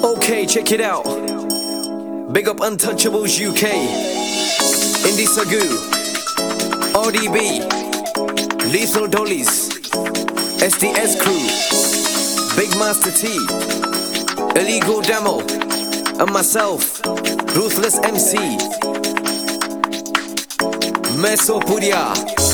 Okay, check it out. Big up Untouchables UK, Indie Sagu, ODB, Lethal Dollies, SDS Crew, Big Master T, Illegal Demo, and myself, Ruthless MC, Mesopuria.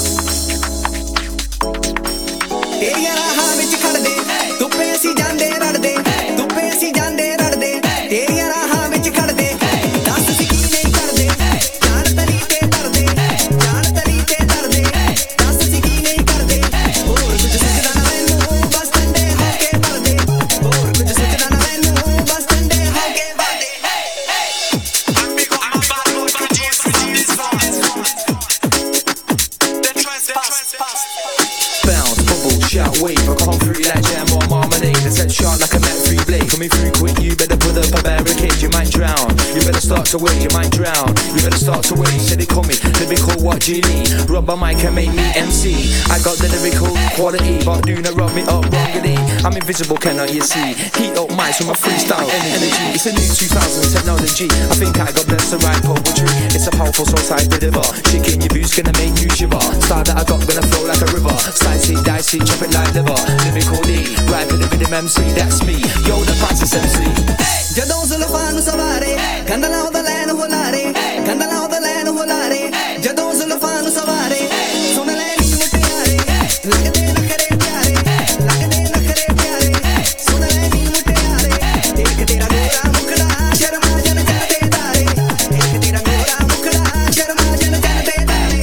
Bounce, bubble, shout, wave, I come through like jam or marmalade. I set sharp like a Met 3 blade. Coming through quick, you better put up a barricade. You might drown, you better start to wait. You might drown, you better start to wait. Said it coming, lyrical, what do you need? Rub a mic and make me MC. I got the lyrical quality, but do not rub me up wrongly. I'm invisible, cannot you see? Heat up mics with my freestyle energy. It's a new 2000 technology. I think I got blessed to write poetry. It's a powerful source I deliver. Chicken your boots gonna make you shiver. Style that I got gonna flow like a river. Slicey, dicey, chop it like liver. Lyrically, right with the rhythm MC, that's me. Yo, the Francis MC. ਜਦੋਂ ਜ਼ੁਲਫਾਂ ਨੂੰ ਸਵਾਰੇ ਗੰਦਲਾ ਉਹਦਾ ਲੈਣ ਹੁਲਾਰੇ ਗੰਦਲਾ ਉਹਦਾ ਲੈਣ ਹੁਲਾਰੇ ਜਦੋਂ ਜ਼ੁਲਫਾਂ ਨੂੰ ਸਵਾਰੇ ਸੁਣ ਲੈ ਨੀ ਮੁਟਿਆਰੇ ਲੱਗਦੇ ਨਖਰੇ ਪਿਆਰੇ ਲੱਗਦੇ ਨਖਰੇ ਪਿਆਰੇ ਸੁਣ ਲੈ ਨੀ ਮੁਟਿਆਰੇ ਦੇਖ ਤੇਰਾ ਗੋਰਾ ਮੁਖੜਾ ਸ਼ਰਮਾ ਜਨ ਕਰਦੇ ਤਾਰੇ ਦੇਖ ਤੇਰਾ ਗੋਰਾ ਮੁਖੜਾ ਸ਼ਰਮਾ ਜਨ ਕਰਦੇ ਤਾਰੇ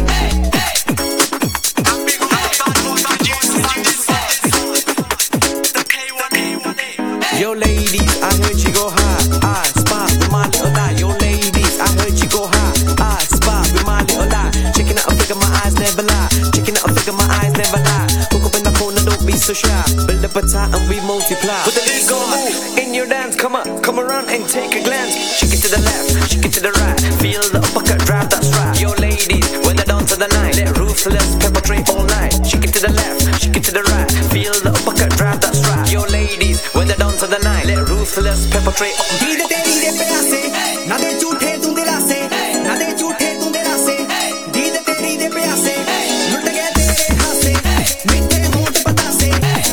Yo ladies, I heard you go high. I spot with my little lie. Yo ladies, I heard you go high. I spot with my little lie. Checking out a figure, my eyes never lie. Checking out a figure, my eyes never lie. Hook up in the corner, don't be so shy. Build up a tie and we multiply. With the legal move in your dance, come on, come around and take a glance. Shake it to the left, shake it to the right. Feel the uppercut drive, that's right. Yo ladies, when they're down to the night, let ruthless perpetrate all night. Shake it to the left, shake it to the right. Feel the uppercut drive, that's right. Yo ladies, when they're down to the night, let ruthless perpetrate all night. दीद तेरी दे प्यासे ना दे झूठे तू दिलासे ना दे झूठे तू दिलासे दीद तेरी दे प्यासे लुट गए तेरे हासे मीठे होंठ पतासे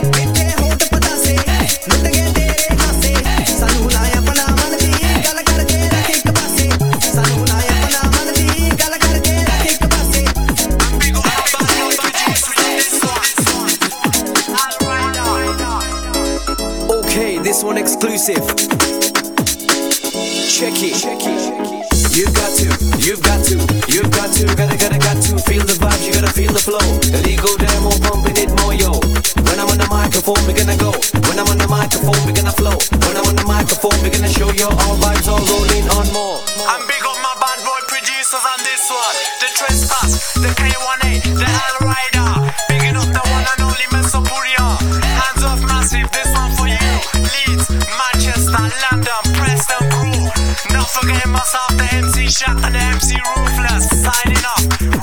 लुट गए तेरे हासे सानू लाया अपना मन दी गल करके रख एक पासे सानू लाया अपना मन दी गल करके रख एक पासे Okay, this one exclusive. Check it. You've got to, got to feel the vibes, you gotta feel the flow. Illegal demo, pumping it more, yo. When I'm on the microphone, we're gonna go. When I'm on the microphone, we're gonna flow. When I'm on the microphone, we're gonna show you all vibes, all rolling on more. I'm big up my bad boy producers on this one. The Trespass, the K1A, the Al Rider. Bigging up the one and only Mesopuria. Hands off massive, this one for you. Leeds, Manchester, London, Preston, Crew. Not forgetting myself, the MC Shaq and the MC Ruthless. Signing off.